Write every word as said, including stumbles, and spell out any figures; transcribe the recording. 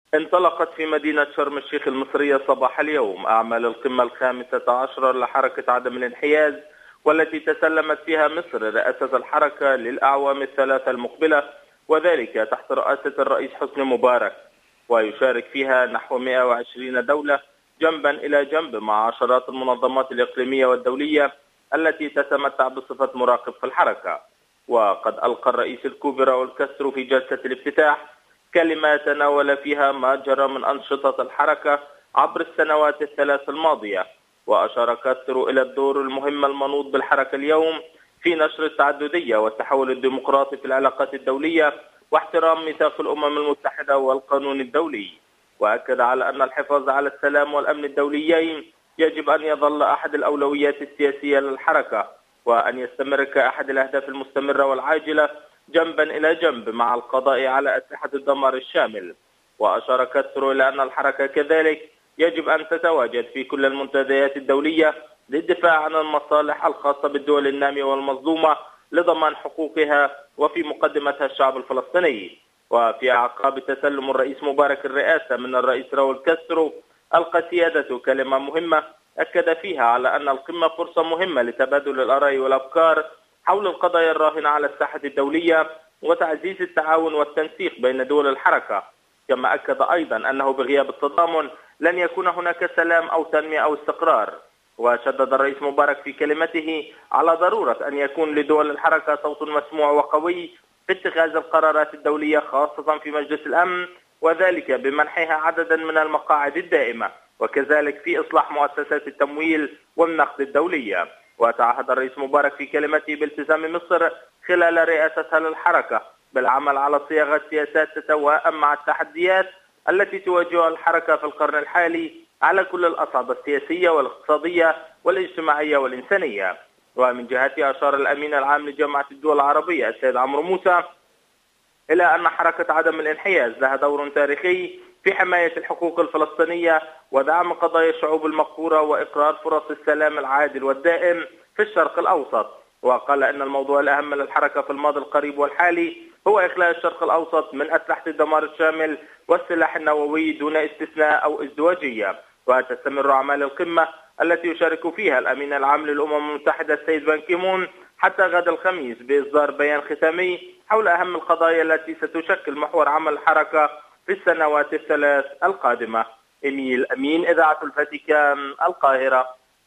انطلقت في مدينة شرم الشيخ المصرية صباح اليوم أعمال القمة الخامسة عشرة لحركة عدم الانحياز، والتي تسلمت فيها مصر رئاسة الحركة للأعوام الثلاثة المقبلة، وذلك تحت رئاسة الرئيس حسني مبارك. ويشارك فيها نحو مئة وعشرين دولة جنبا إلى جنب مع عشرات المنظمات الإقليمية والدولية التي تتمتع بصفة مراقب في الحركة. وقد ألقى الرئيس الكوبي راؤول كاسترو في جلسة الافتتاح كلمة تناول فيها ما جرى من أنشطة الحركة عبر السنوات الثلاث الماضية، وأشار كاسترو إلى الدور المهم المنوط بالحركة اليوم في نشر التعددية والتحول الديمقراطي في العلاقات الدولية واحترام ميثاق الأمم المتحدة والقانون الدولي. وأكد على أن الحفاظ على السلام والأمن الدوليين يجب أن يظل أحد الأولويات السياسية للحركة، وأن يستمر كأحد الأهداف المستمرة والعاجلة جنبا إلى جنب مع القضاء على أسلحة الدمار الشامل. وأشار كاسترو إلى أن الحركة كذلك يجب أن تتواجد في كل المنتديات الدولية للدفاع عن المصالح الخاصة بالدول النامية والمظلومة لضمان حقوقها، وفي مقدمتها الشعب الفلسطيني. وفي أعقاب تسلم الرئيس مبارك الرئاسة من الرئيس راؤول كاسترو، ألقى سيادته كلمة مهمة أكد فيها على أن القمة فرصة مهمة لتبادل الآراء والأفكار حول القضايا الراهنة على الساحة الدولية وتعزيز التعاون والتنسيق بين دول الحركة. كما أكد أيضا أنه بغياب التضامن لن يكون هناك سلام أو تنمية أو استقرار. وشدد الرئيس مبارك في كلمته على ضرورة أن يكون لدول الحركة صوت مسموع وقوي في اتخاذ القرارات الدولية خاصة في مجلس الأمن، وذلك بمنحها عددا من المقاعد الدائمة، وكذلك في إصلاح مؤسسات التمويل والنقد الدولية. وتعهد الرئيس مبارك في كلمته بالتزام مصر خلال رئاستها للحركة بالعمل على صياغة سياسات تتوائم مع التحديات التي تواجهها الحركة في القرن الحالي على كل الأصعدة السياسية والاقتصادية والاجتماعية والإنسانية. ومن جهته أشار الأمين العام لجامعة الدول العربية السيد عمرو موسى إلى أن حركة عدم الانحياز لها دور تاريخي في حماية الحقوق الفلسطينية ودعم قضايا الشعوب المقهورة وإقرار فرص السلام العادل والدائم في الشرق الأوسط. وقال أن الموضوع الأهم للحركة في الماضي القريب والحالي هو إخلاء الشرق الأوسط من أسلحة الدمار الشامل والسلاح النووي دون استثناء أو ازدواجية. وتستمر أعمال القمة التي يشارك فيها الأمين العام للأمم المتحدة السيد بان كيمون حتى غد الخميس بإصدار بيان ختامي حول أهم القضايا التي ستشكل محور عمل الحركة في السنوات الثلاث القادمة. إيميل أمين، إذاعة الفاتيكان، القاهرة.